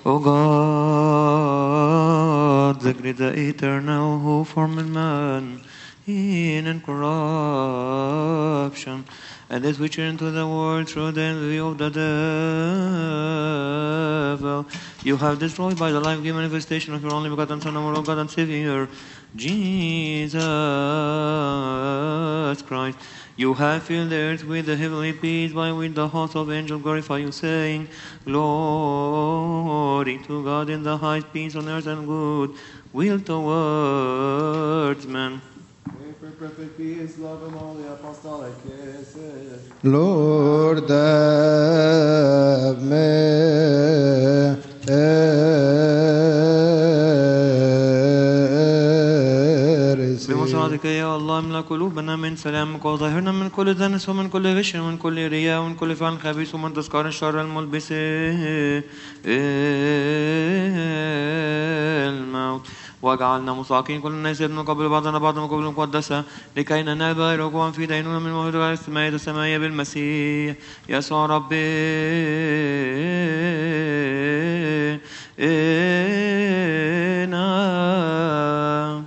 O God, the great, the eternal, who formed man in incorruption, and that which into the world through the envy of the devil, you have destroyed by the life-giving manifestation of your only begotten Son, our God and Savior, Jesus Christ. You have filled the earth with the heavenly peace, by which the host of angels glorify you, saying, Glory to God in the highest, peace on earth and good will towards men. Perfect peace, love, and all the apostolic kisses. Lord, have mercy. بمساعدتك يا الله املأ قلوبنا من سلامك، وظاهرنا من كل دنس ومن كل غش ومن كل رياء ومن كل فعل خبيث ومن تذكار الشر الملبس الموت. واجعلنا مساقين كل الناس يبنوا قبل بعضنا بعضا وقبل المقدسة، لكي ننال ركوعا في دينونة من موهبة غير السماوية بالمسيح يسوع ربنا.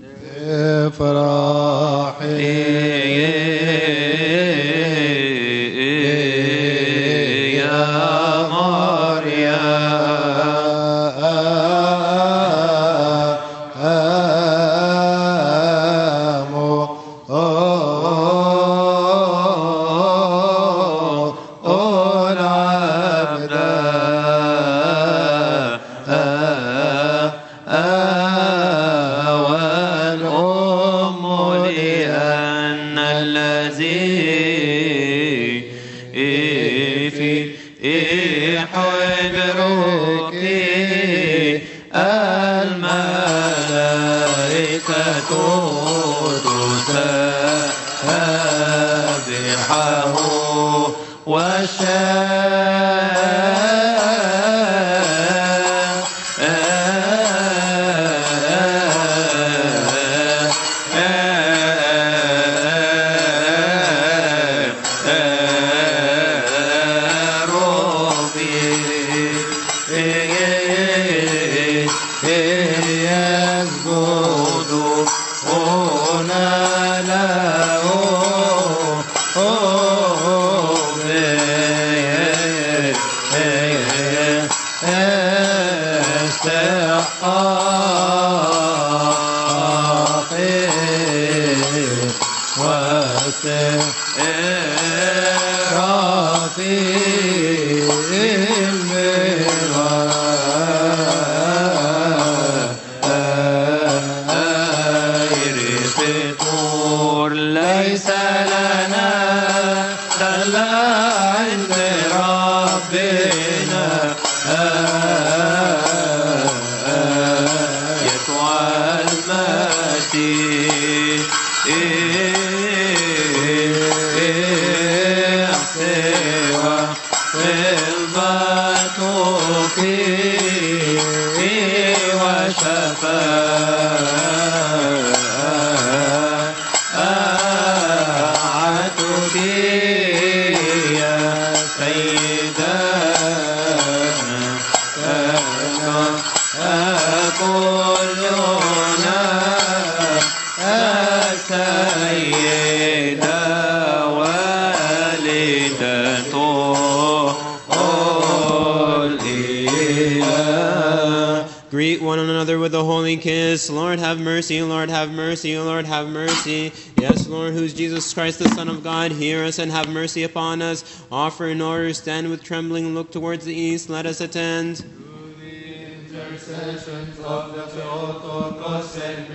Greet one another with a holy kiss. Lord have mercy, Lord have mercy, Lord have mercy. Yes, Lord, who is Jesus Christ, the Son of God, hear us and have mercy upon us. Offer in order, stand with trembling, look towards the east, let us attend. Through the intercessions of the Theotokos and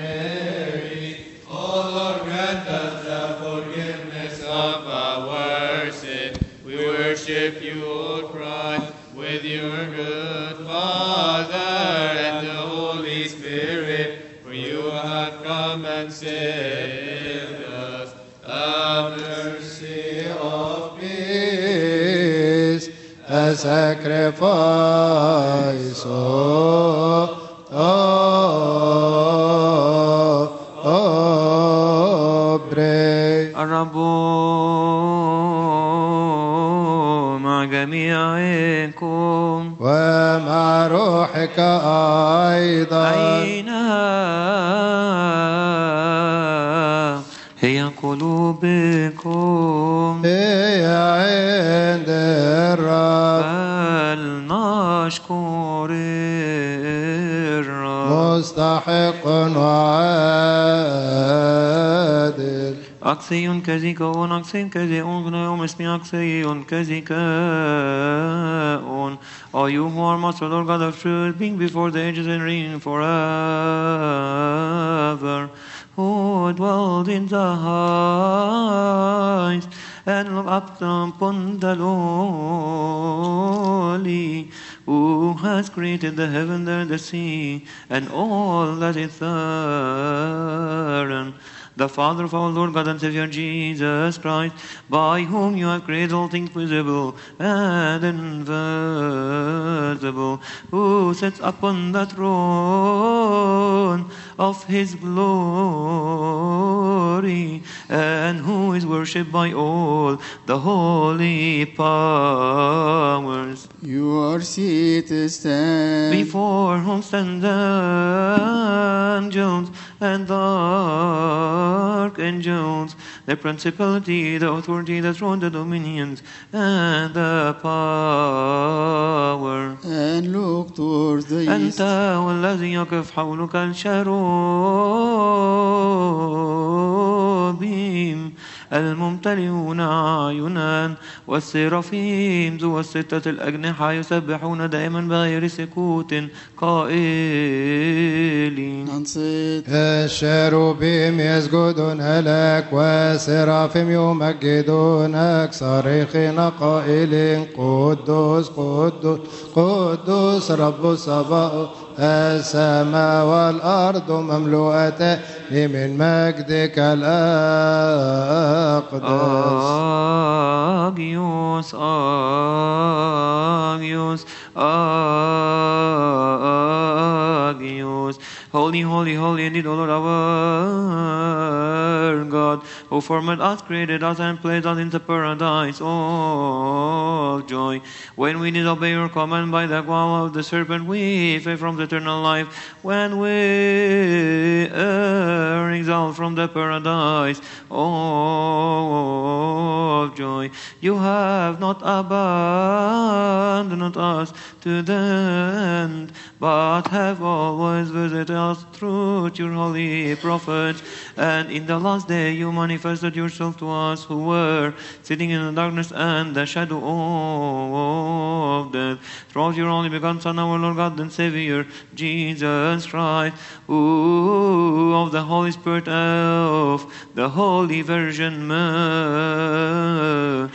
Mary, O Lord, grant us the forgiveness of our sin. We worship you, O Christ, with your good Father and the Holy Spirit, for you have come and saved us. Have mercy of peace, a sacrifice of praise. الرب مع جميعكم ومع ومع روحك أيضا. أين هي قلوبكم؟ هي عند الرب فلنشكر الرب. مستحق وعادل. أكسي كزيكون أكسي كزيون يوم اسمي أكسي كزيكون. All you who are master, Lord God of truth, being before the ages and reigning forever, who dwelled in the heights and look up upon the lowly, who has created the heaven and the sea and all that is therein. The Father of our Lord God and Savior Jesus Christ, by whom you have created all things visible and invisible, who sits upon the throne of his glory, and who is worshipped by all the holy powers, Your seat is stand. before whom stand the angels and the archangels, the principality, the authority, the throne, the dominions, and the power. And look towards the أنت east. والذي يقف حولك الشروبيم الممتلئون أعينا، والسرافيم ذو الستة الأجنحة يسبحون دائما بغير سكوت قائلين. Unsaid. الشروبيم يسجدون لك والسرافيم يمجدونك صارخين قائلين قدوس قدوس قدوس رب الصباح. السماء والأرض مملوءتان من مجدك الأقدس. Agios, Agios, Agios. Holy, holy, holy indeed, O Lord our God, who formed us, created us, and placed us in the paradise of joy. When we disobey your command by the guile of the serpent, we fell from the eternal life. When we are exiled from the paradise of joy, you have not abandoned us to the end, but have always visited us through your holy prophets. And in the last day you manifested yourself to us who were sitting in the darkness and the shadow of death, through your only begotten Son, our Lord God and Savior, Jesus Christ, who of the Holy Spirit of the Holy Virgin Mary.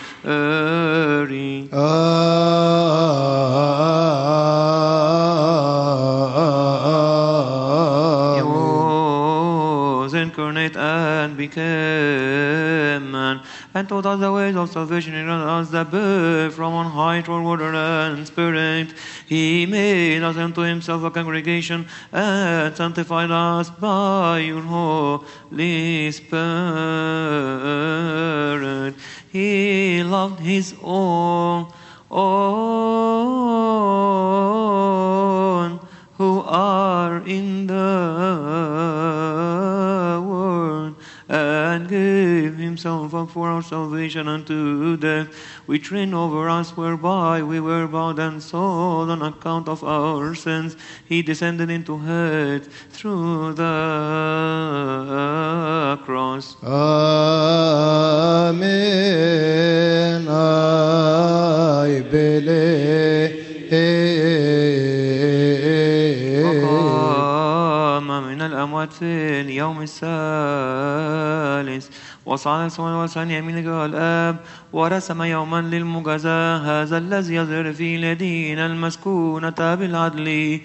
He was incarnate and became man, and taught us the ways of salvation, and granted us the birth from on high toward water and spirit. He made us unto himself a congregation, and sanctified us by your Holy Spirit. He loved his own who are in the world, and gave himself up for our salvation unto death, which reigned over us, whereby we were bound and sold on account of our sins. He descended into hell through the cross. Amen. I believe. وقام من الأموات في اليوم الثالث، وصعد السماء وسعى يمينك الآب، ورسم يوما للمجازاة، هذا الذي يظهر في اليدين المسكونة بالعدل،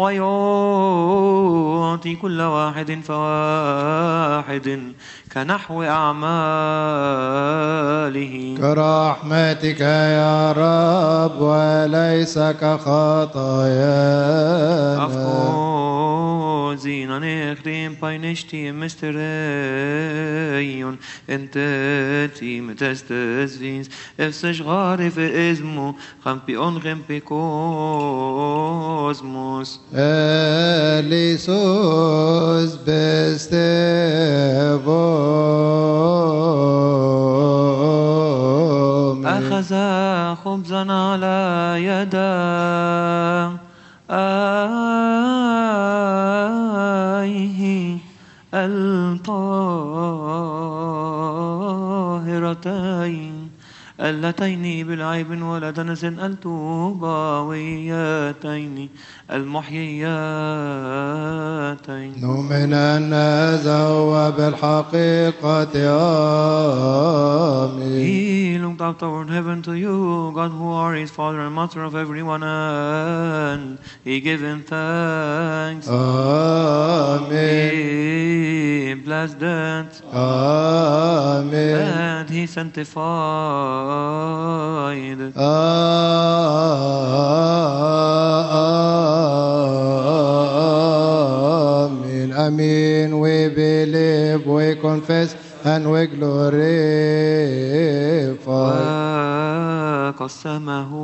ويعطي كل واحد فواحد كنحو أعماله. كرحمتك يا رب وليس كخطايانا. أفكو زيناني Echrim Painishti Mysterion Enteti Metestes Vins Efsesh Garif Ismo Champion Champi Cosmos Elisus Bestevo أخذ خبزا على يداه الطاهرتين اللتين بالعيب ولا دنس التوباويتين المحيياتين نؤمن أن هذا هو بالحقيقة آمين. He looked up toward heaven to you, God who are his Father and Master of everyone, and he gave him thanks. Amen. He blessed it, Amen. and he sanctified it. Amen. Amen. We believe, we confess, and we glorify. وقسمه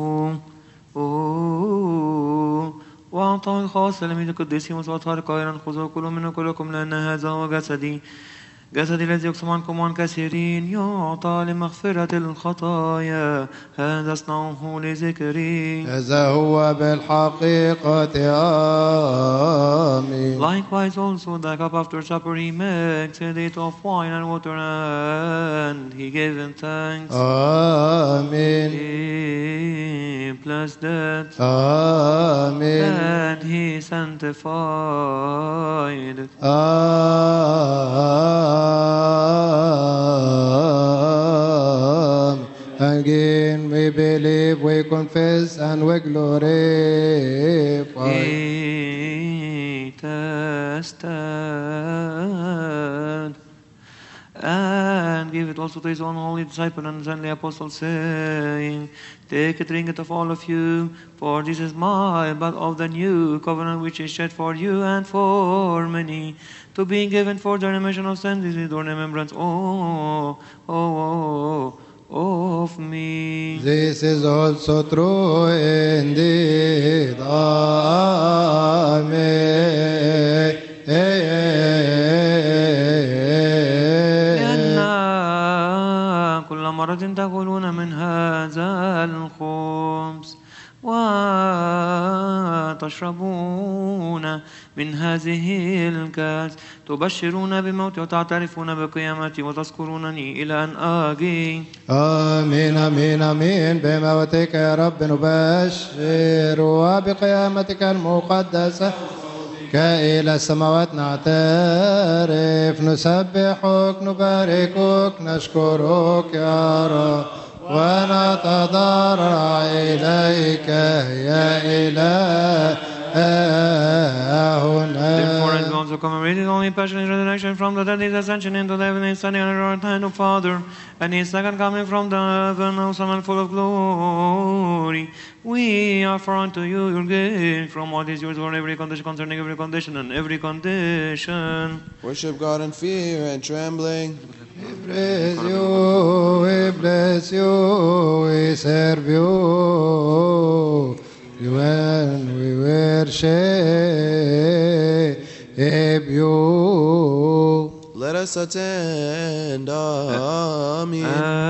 وأعطاه الخاص لمن القديسين وأطهار قائلا خذوا كلوا منه كلكم لأن هذا هو جسدي الذي يقسم عنكم عن كثيرين يعطى لمغفرة الخطايا هذا اصنعوه لذكري. هذا هو بالحقيقة آمين. Likewise also the cup after supper he mixed it of wine and water and he gave him thanks. Amen. He blessed it. Amen. And he sanctified it. Again we believe, we confess, and we glorify. He tested and gave it also to his own holy disciple and then the apostle, saying, take it, drink it of all of you, for this is my blood of the new covenant, which is shed for you and for many, to be given for the remission of sins. This is the remembrance of me. This is also true indeed. Amen. كل مرة تأكلون من هذا الخبز وتشربون من هذه الكأس تبشرون بموتي وتعترفون بقيامتي وتذكرونني إلى أن آجي. آمين آمين آمين. بموتك يا رب نبشر وبقيامتك المقدسة إلى السماوات نعترف نسبحك نباركك نشكرك يا رب ونتضرع إليك يا إلهنا. Therefore, as we also commemorate his only passion, his resurrection from the dead, his ascension into the heaven, his standing on the right hand of Father, and his second coming from the heaven, awesome and full of glory, we offer unto you your gift from what is yours for every condition, concerning every condition and every condition. Worship God in fear and trembling. We praise you, we bless you, we serve you, when we worship you. Let us attend. Amen.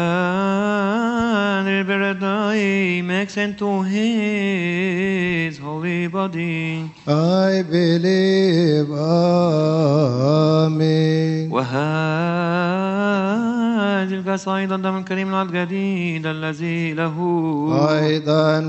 And he makes into his holy body. I believe. Amen. وهذه الكأس أيضا دم الكريم الجديد الذي له أيضا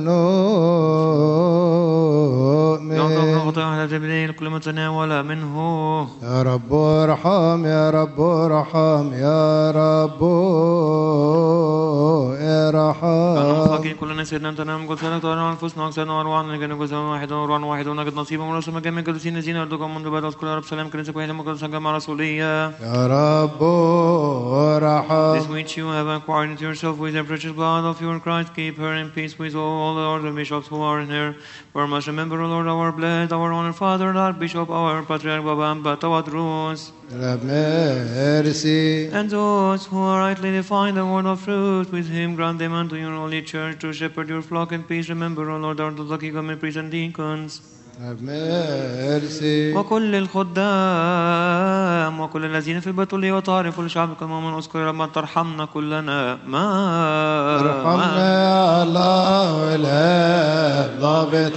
نؤمن. يعظم نقطة على تبديل كل متناول منه. يا رب ارحم يا رب ارحم يا رب ارحم. فاكين كلنا سيدنا تنام قد سنة طارنا أنفسنا أكسرنا وأرواحنا لكي نكون سوا واحد ونجد نصيبا ورسم جميع قدسين الذين أرضكم منذ بعد أذكر يا رب سلام كنيسة كوينة مقدسة جماعة رسولية. يا رب ارحم. This which you have acquired into yourself with the precious blood of your Christ, keep her in peace with all the lords and bishops who are in her. For must remember, O Lord, our blessed, our honored Father, our Bishop, our Patriarch Baba Tawadrus, Have mercy. and those who are rightly define the word of truth, with him grant them unto your holy church to shepherd your flock in peace. Remember, O Lord, our lucky government priests and deacons, Have mercy. وكل الخدام وكل الذين في البتولية وطارق كل شعبك المؤمن اذكر يا رب ترحمنا كلنا ارحمنا يا الله الآب ضابط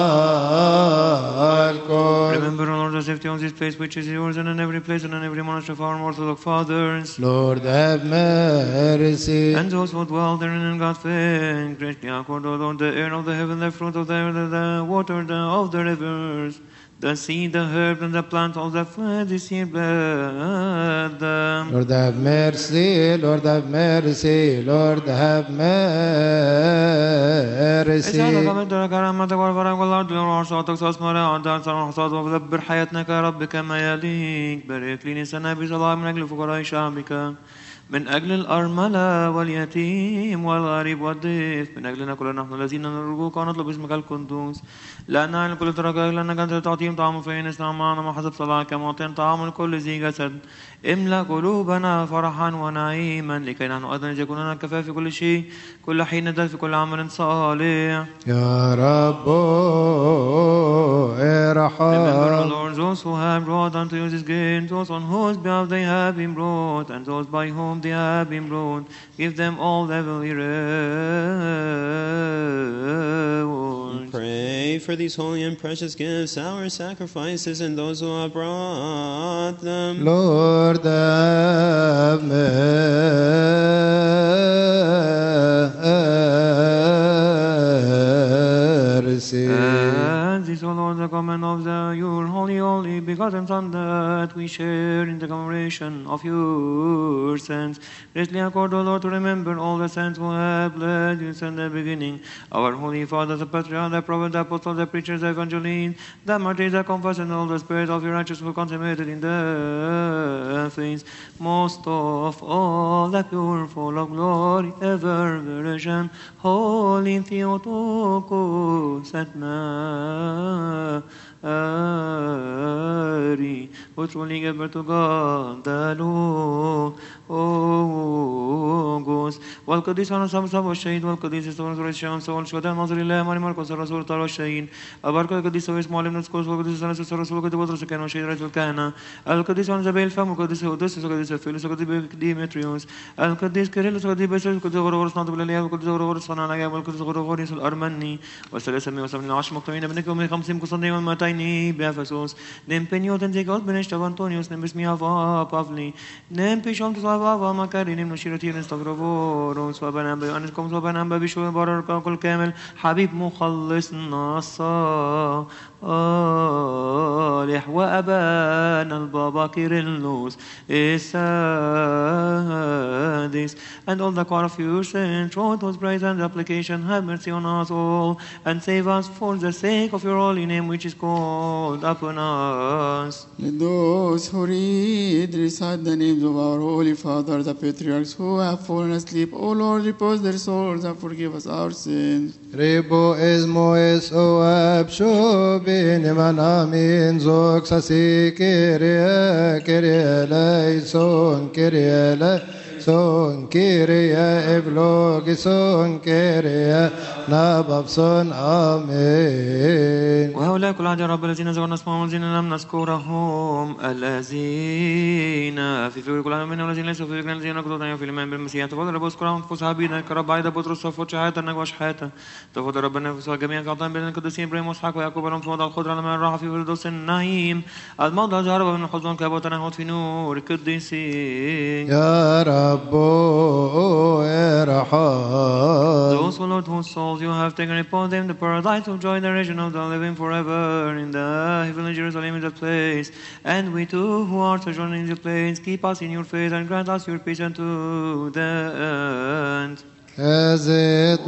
الكل. Remember, O Lord, the safety of this place which is yours, and in every place and in every monastery of our Orthodox fathers, Lord have mercy. and those who dwell therein in God's faith, greatly accord, O Lord, the air of the heaven, the fruit of the earth, the water of the rivers, the seed, the herb, and the plant of the field, this year bless them. Lord have mercy, Lord have mercy, Lord have mercy. اسألك من كرامتك والفرج والأرض والعرشات وأسماء عدد سنة الحصاد وذبر حياتنا يا رب كما يليق. بارك لي نسانا بصلاة من أجل فقراء شعبك، من أجل الأرملة واليتيم والغريب والضيف، من أجلنا كلنا نحن الذين نرجوك ونطلب اسمك القدوس، لأن عن كل تركك لأنك أنت تعطيهم طعام فإن اسمع معنا ما حسب صلاحك معطين طعام لكل ذي جسد. املأ قلوبنا فرحا ونعيما لكي نحن أيضا يكون لنا كفاية في كل شيء كل حين ندل في كل عمل صالح. يا رب Remember, O ارحم. Lord, those who have brought unto you this gift, those on whose behalf they have been brought, and those by whom they have been brought. Give them all heavenly rewards. Pray for these holy and precious gifts, our sacrifices, and those who have brought them. Lord have mercy. And this, O Lord, the command of your holy begotten Son, that we share in the commemoration of your saints. Greatly accord, O Lord, to remember all the saints who have blessed you since the beginning. Our holy fathers, the patriarchs, the prophets, the apostles, the preachers, the evangelists, the martyrs, the confessors, and all the spirits of your righteous who consummated in the faith. Most of all, the pure, full of glory, ever Virgin, Holy Theotokos at Mary, who truly gave birth to God, the Logos. والقديس أنا سبب والشهيد والقديس استوى الشيخ سوى الشهداء ناظر الله ماري مرقس الرسول طار والشهيد أبارك القديس ويس معلم نسكوس والقديس أنس الرسول والقديس بطرس كان والشهيد رئيس الكهنة القديس أنزابيل الفم والقديس أوديسوس والقديس فيلوس والقديس ديمتريوس القديس كيرلس والقديس باسيلوس والقديس غرغورس ناطق بالإله والقديس غرغورس صنع العجائب والقديس غرغوريوس الأرمني والثلاثة مئة وثمانين عشر مقتولين بنكم من 50 قسطنطين والمائتين بأفسوس نم بنيوتن زيكوس بنشتغل أنطونيوس نم بسمي أفا بافلي نم بيشون تصابا أفا مكاري نم نشيرتين استغربوروس وبنام بيوانسكم وبنام ببشوي بارك كل كامل حبيب مخلصنا الصالح وأبانا البابا كيرلس السادس and all the choir of your saints, through those praise and application, have mercy on us all, and save us for the sake of your holy name, which is called upon us. Let those who read recite the names of our Holy Father, the patriarchs who have fallen asleep. O Lord, repose their souls and forgive us our sins. Ribo esmo es o absho bin manamin zok sasi kirie kirie leison kirie leison kirie eblogison kirie nababson amen. وهؤلاء كل عهد رب الذين ذكرنا اسمهم والذين لم نذكرهم الذين في فكر كل منهم والذين ليسوا في فكر الذين كتبوا في الإيمان بالمسيح تفضل رب اذكر أنفس عبيدك كرب عيد بطرس صفوت شهادة نجوى حياته تفضل رب النفس وجميع قطعين بين القديسين إبراهيم وإسحاق ويعقوب لهم في وضع الخضرة لما الراحة في فردوس النعيم الموضع جهرب من الحزن كابوت نهوت في نور القديسين. يا رب ارحم. Those who Lord whose souls you have taken upon them the paradise of joy, the region of the living forever in the heavenly Jerusalem is that place, and we too who are sojourning in the place keep us in your faith and grant us your peace unto the end. as it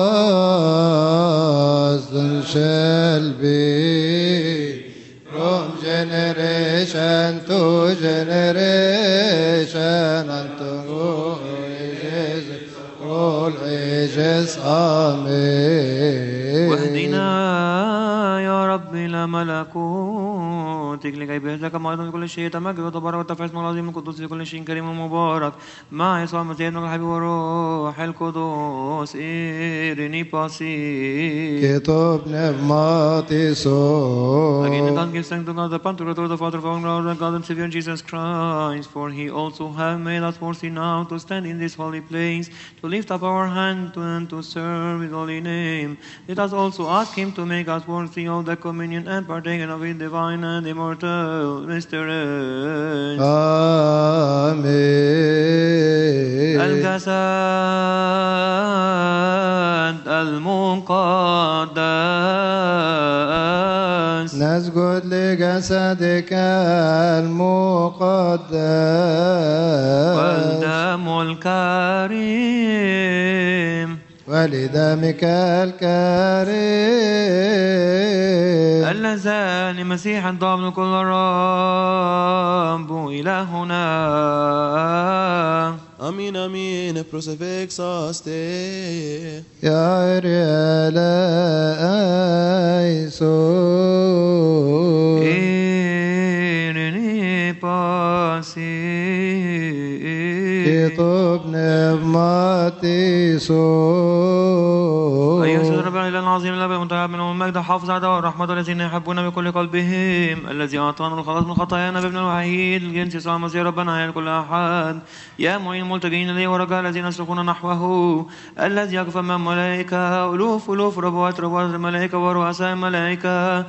was and shall be from generation to generation unto all ages. Amen. واهدنا يا رب إلى ملكوتك لكي بيهزك أيضا كل شيء تمجد وتبارك وتفعل اسم العظيم القدوس في كل شيء كريم ومبارك مع يسوع المسيح ابن الحبيب والروح القدوس إيريني باسي. كتب نبماتي سو. Again, and give thanks to God, the Pantocrator, the Father of our Lord and God and Savior Jesus Christ, for He also have made us worthy now to stand in this holy place, to lift up our hand and to serve His holy name. Let us also ask Him to make us worthy of the communion and partaken of His divine and immortal mysteries. Amen. الجسد المقدس نسجد لجسدك المقدس والدم الكريم ولدمك الكريم اللذان لمسيح الضامن كل الرب إلهنا. Amin, amin, prosefexaste. يا ريال أيسو إيرني باسي كتب نبماتي سو. أيها السيد رب الإله العظيم الأب المتعب منه المجد حافظ عدوه والرحمة الذين يحبون بكل قلبهم الذي أعطانا الخلاص من خطايانا بابن الوحيد الجنس يسوع المسيح ربنا على كل أحد. يا معين الملتجئين إليه ورجاء الذين يصرخون نحوه الذي يقف أمام ملائكة ألوف ربوات الملائكة ورؤساء الملائكة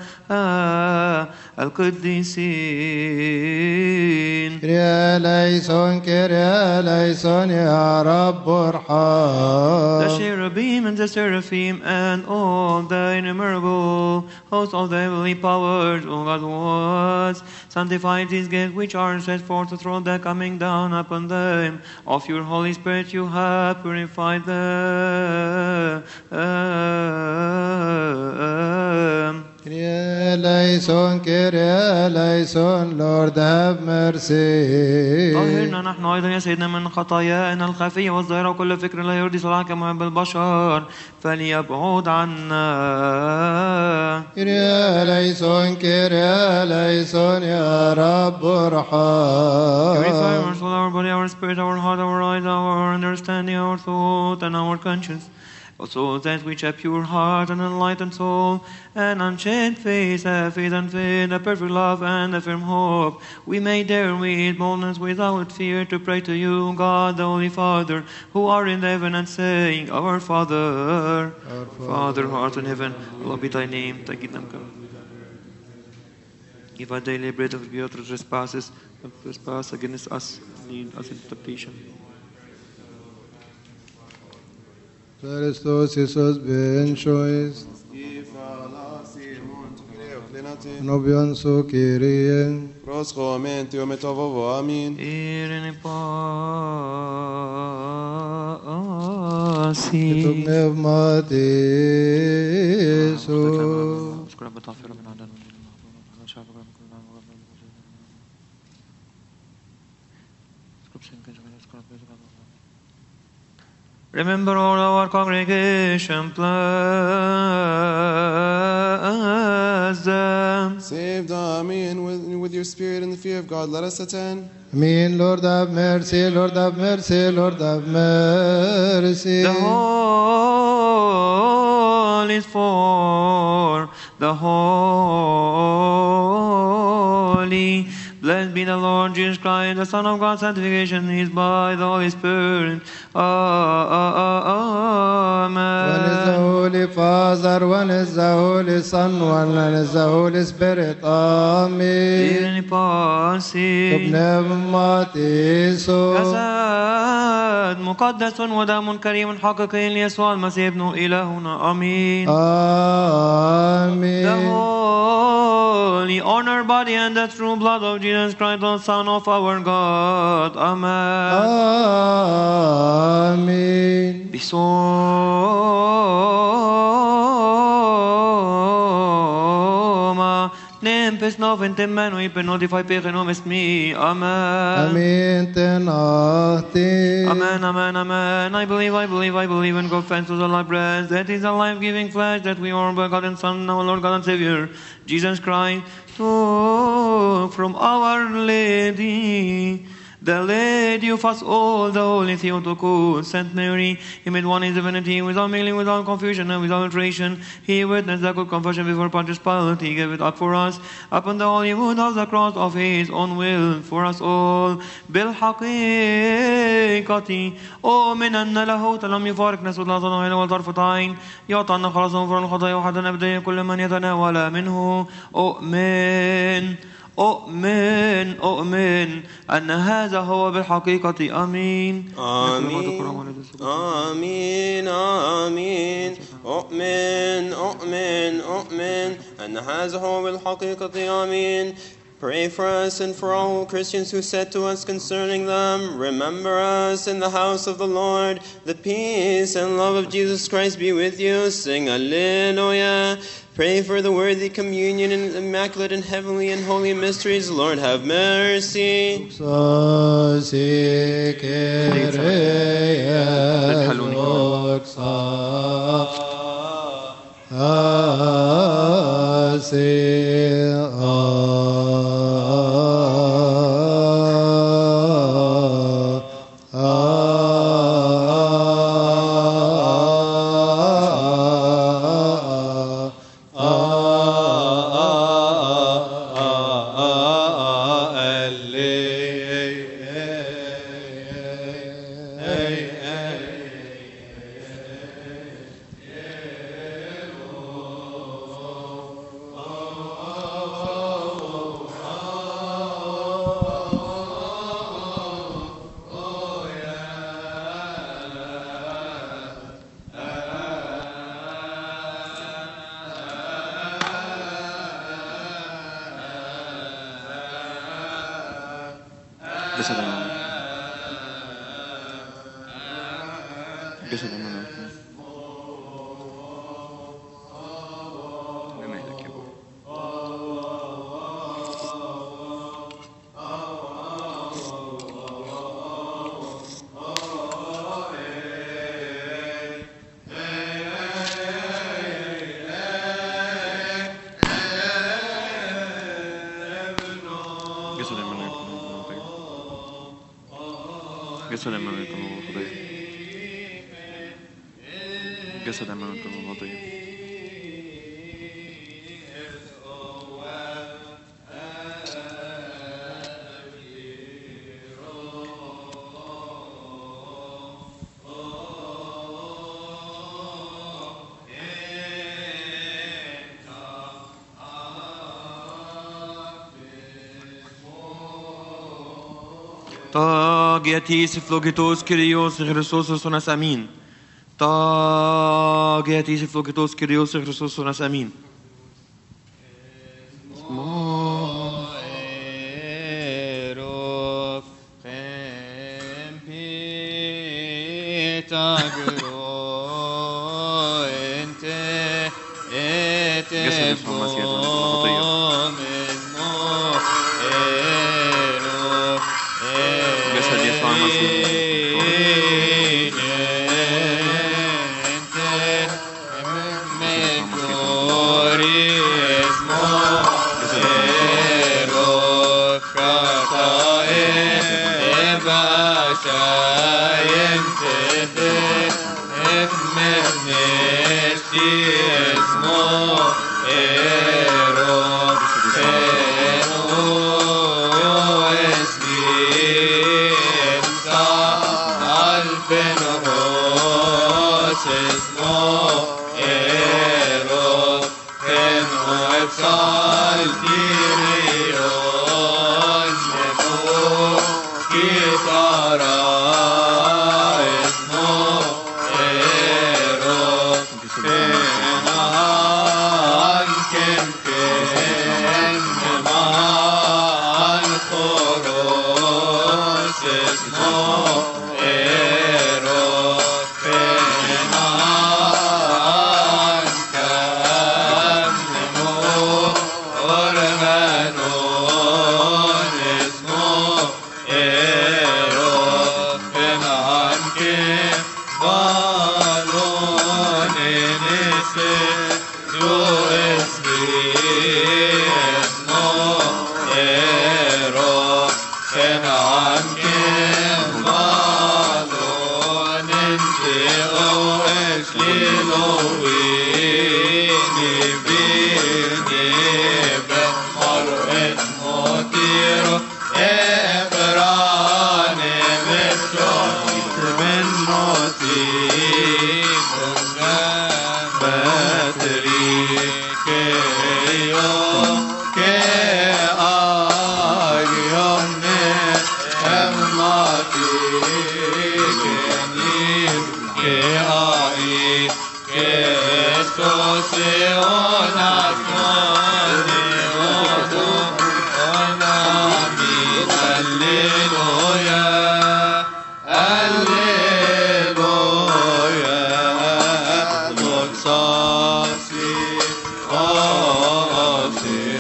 القديسين. كريا ليسون يا رب ارحم. The cherubim and the seraphim and all the innumerable hosts of the heavenly powers, O God was sanctified these gifts which are set forth through the coming down upon them of your Holy Spirit. You have purified them. كريا ليسون Lord have mercy. طهرنا نحن أيضا يا سيدنا من خطايانا الخفية والظاهرة وكل فكر لا يرضي صلاحك محب البشر فليبعد عنا. كريا ليسون يا رب ارحم. Purify our soul, our body, our spirit, our heart, our eyes, our understanding, our thought, and our conscience. Also that which a pure heart and enlightened soul, and unchanged face, faith and faith, a perfect love and a firm hope, we may dare with boldness without fear to pray to you, God, the Holy Father, who are in heaven, and saying, Our Father, Father who art in heaven, hallowed be thy name, thy kingdom come. Give us daily bread of forgive our trespasses, and trespass against us, lead us into temptation. Christos Iisus ben choice. Nobian so Kyrie. Prosχομenti ο μεταβόβο, αμήν. Ειρήνη Και το πάση. πνεύματι σου. Remember all our congregation, bless them. Save them, amen. With your spirit and the fear of God, let us attend. Amen. Lord have mercy, Lord have mercy, Lord have mercy. The whole is for the holy. Blessed be the Lord Jesus Christ, the Son of God. Sanctification is by the Holy Spirit. Amen. One is the Holy Father, one is the Holy Son, one is the Holy Spirit. Amen. Ειρήνη πάση. Το πνεύμα σου. جسد مقدس ودم كريم حقيقي ليسوع المسيح ابن إلهنا. آمين. Amen. The Holy holy, honor, body, and the true blood of Jesus Christ, the Son of our God. Amen. Amen. Bisoma, nempes noventem menui per notify pechenum est mi. Amen. Amen. Tenati. Amen, amen, amen. I believe, and confess to the life breath. That is the life-giving flesh that we are by God and Son, our Lord God and Savior, Jesus Christ, took from Our Lady, the Lady of us all, the Holy Theotokos, Saint Mary. He made one in divinity, without mingling, without confusion, and without alteration. He witnessed the good confession before Pontius Pilate. He gave it up for us upon the holy wood of the cross of his own will for us all. بالحقيقة أؤمن أن لاهوت لم يفارق نسود لا ظن ولا طرفة عين يعطى أن خلاص غفران الخطايا وحدا أبديا كل من يتناول منه. أؤمن أن هذا هو بالحقيقة. آمين. آمين آمين آمين. أؤمن أن هذا هو بالحقيقة. آمين. Pray for us and for all Christians who said to us concerning them, remember us in the house of the Lord. The peace and love of Jesus Christ be with you. Sing Alleluia. Pray for the worthy communion and immaculate and heavenly and holy mysteries. Lord, have mercy. Tagiatis flogitos Kyrios Christos sonas amin. Tagiatis flogitos Kyrios Christos sonas amin.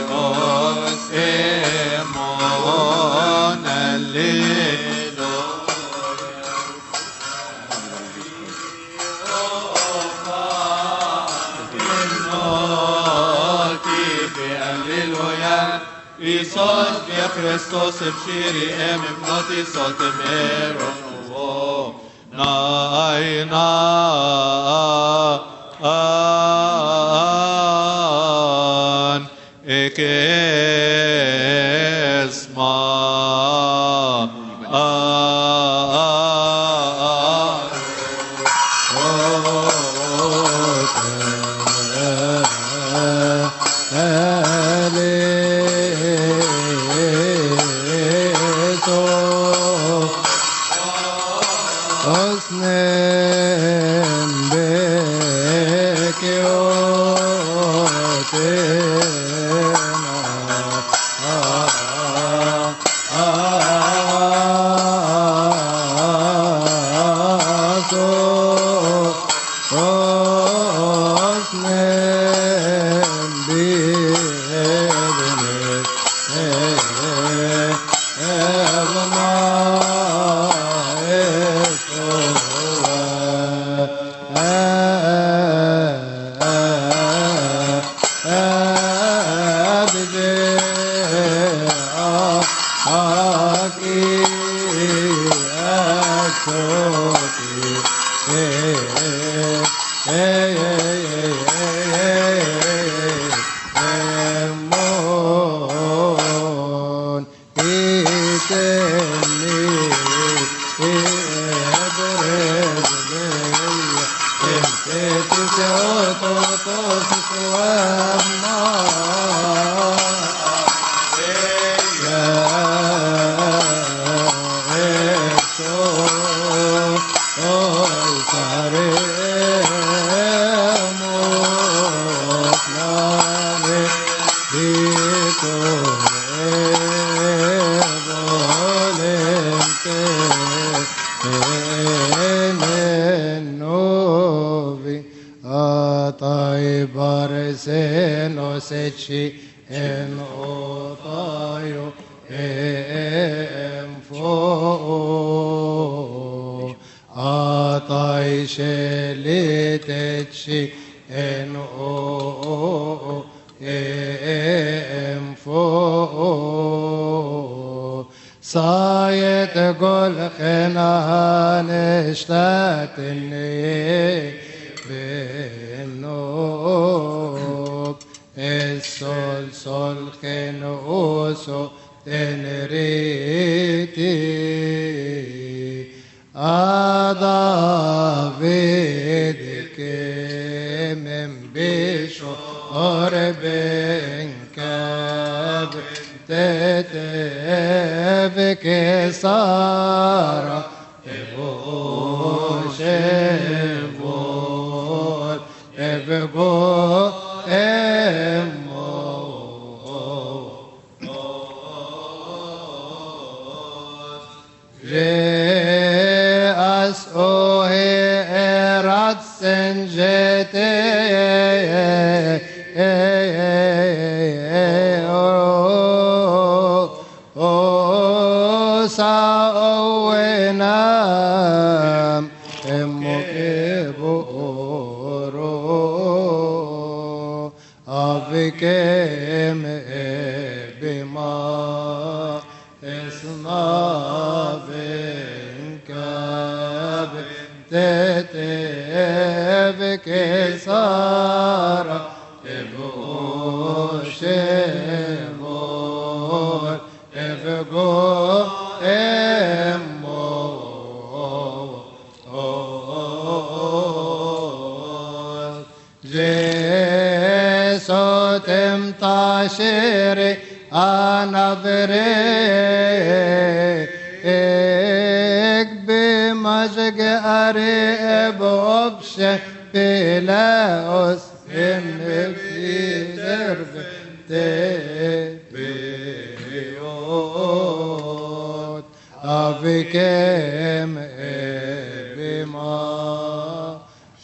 Isos via Christos ebshiri em ibnoti sotem eronovo naina an ekesma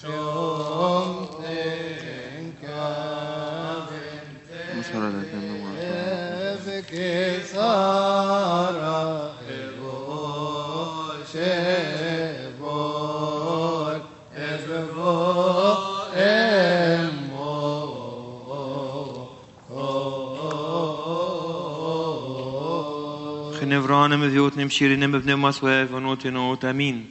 Musarada Sara Evol Shevol Ezbevol Emo Genevranen met Jood neem Shirin met Pneumas Wev en Ot en Ot. Amin.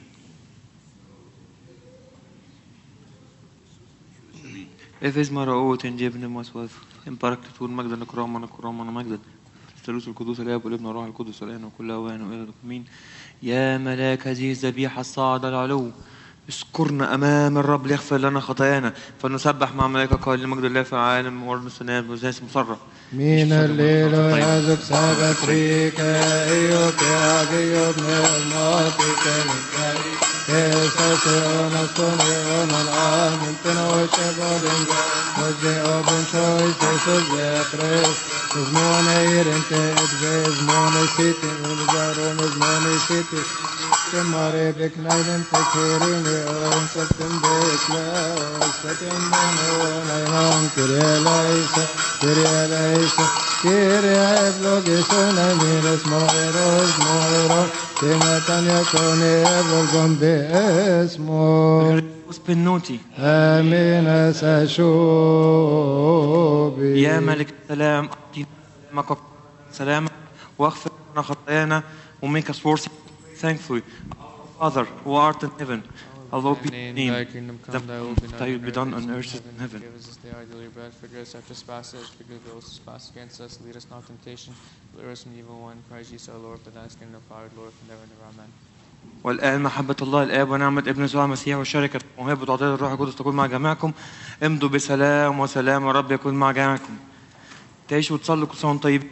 Efes Maraot en Jeb Pneumas Wev. En Baraklet والمجد الكرام والكرام والمجد. الثالوث القدوس الآب والابن والروح القدس الآن وكل أوان وإلى الآمين. يا ملاك هذه الذبيحة الصاعدة العلو اذكرنا أمام الرب ليغفر لنا خطايانا فنسبح مع ملائكة قائل لمجد الله في العالم ورد السلام وزاس مصرة. من الليل يزك سبت ريك أيوك يا جيوب نعماتك الكريم كيساسيون السنيون الآن تنوشبون وجيوبون شويس يسوس بيقريس زمون ايرنت ادفيز مون سيتي ونزارون زمون سيتي كماري بك نايلن تكيريني اون سبتن بك لا سبتن مونون ايهان كريا ليسا كريا ليسا كريا ابلوغيسون اميرس مويروس مويروس كمتن يكون ابلغم باسمه بنوتي. آمين سأشوبي. يا ملك السلام أعطينا سلامك واغفر لنا خطايانا وmake us worthy thankfully. Our Father who art in heaven, hallowed be thy name. Thy will be done on earth as in heaven. Give us this day our daily bread. Forgive us our trespasses. Forgive those who trespass against us. Lead us not into temptation. Deliver us from the evil one. Christ Jesus our Lord, for thine is the kingdom, the power, and the glory, forever and ever. Amen. والآن محبة الله الآب ونعمة ابن يسوع المسيح وشركة وموهبة وعطية الروح القدس تكون مع جميعكم. امضوا بسلام وسلام الرب يكون مع جميعكم. تعيشوا وتصلوا كل سنة وانتم طيبين.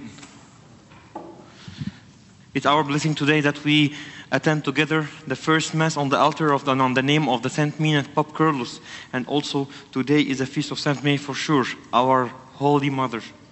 It's our blessing today that we attend together the first Mass on the altar of on the name of the Saint Mina and Pope Carlos, and also today is a feast of Saint May for sure, our Holy Mother.